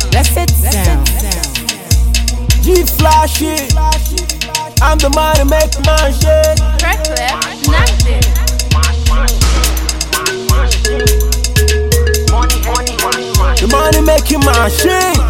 Let's sit down. G flashy. I'm the man to make man shake. Reckless, nothing. The money making my shake.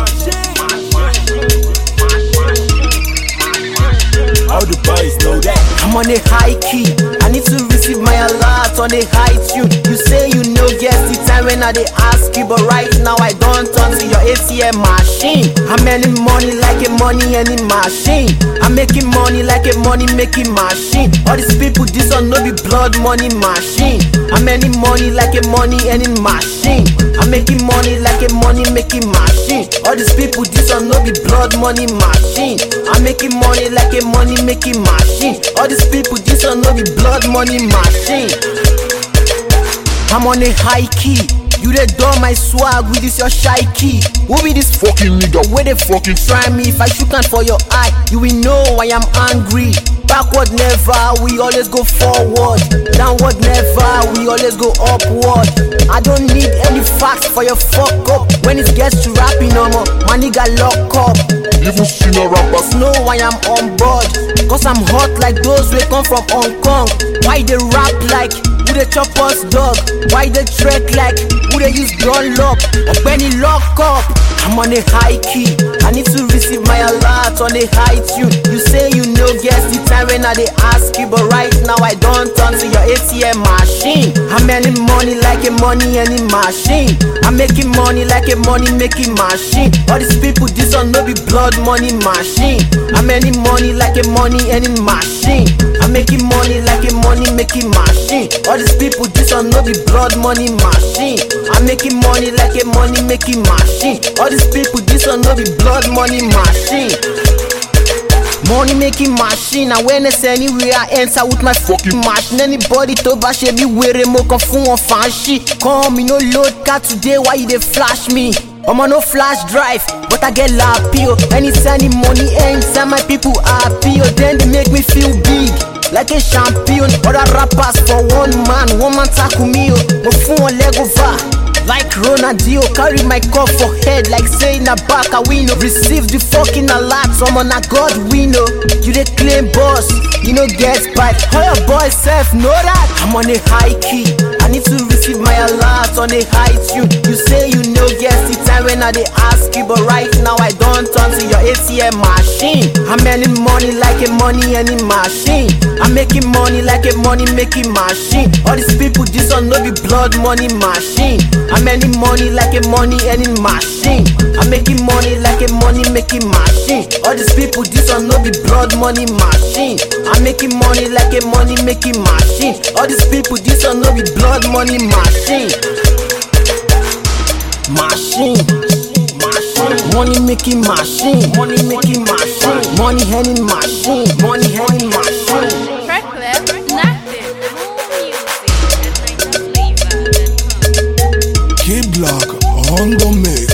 All the boys know that. I'm on a high key, I need to receive my alert on a high tune. You say you know guess the time when I dey ask you, but right now I don't turn to your ATM machine. I'm earning money like a money earning machine. I'm making money like a money making machine. All these people, this one no be blood money machine. I'm earning money like a money earning machine. I'm making money like a money making machine. All these people, this one no be blood money machine. I'm making money like a money making machine. All these people, this one no be blood money machine. I'm on a high key. You dey dumb my swag with this your shy key. Who be this fucking nigga? Where they fucking try me? If I shoot hand for your eye, you will know I am angry. Backward never, we always go forward. Downward never, we always go upward. I don't need any facts for your fuck up. When it gets to rapping, my nigga lock up. Even senior rappers know I am on board, cause I'm hot like those wey come from Hong Kong. Why they rap like who they chop us dog? Why they trek like who they use gun lock? Ogbeni lock up. I'm on a high key, I need to receive my alert on a high tune. You say you know guess the time when I dey ask you, but right now I don't turn to your ATM machine. I'm earning money like a money earning machine. I'm making money like a money making machine. All these people, this one no be blood money machine. I'm earning money like a money earning machine. I'm making money like a money making machine. All these people, this one no be blood money machine. I'm making money like a money making machine. All these people, this one no be blood money machine. Money making machine, and when it's anywhere I enter with my fucking machine. Anybody to bash me wear mo kan fun won fancy. Come me no load car today, why you dey flash me? I'm on no flash drive, but I get lapio. Anytime the money anytime my people happy, then they make me feel big like a champion. Other rappers for one man tackle me. Mo fun won leg over like Ronaldinho. Carry my cup for head like saying a back a winner. Receive the fucking alert, someone a God winner. You dey claim boss, you know get spike. How your boy self know that? I'm on a high key, I need to receive my alert on a high tune. You say you know guess the time when I dey ask you, but right now I don't turn to your ATM machine. I'm earning money like a money earning machine. I'm making money like a money making machine. All these people, this one no be blood money machine. I'm earning money like a money earning machine. I'm making money like a money making machine. All these people, this one no be blood money machine. I'm making money like a money making machine. All these people, this one no be blood money machine. Machine. Money making machine. Money making machine. Money earning machine. Money earning machine. Reckless, nothing. More music at NigerFlavor.com. K-Block on the mix.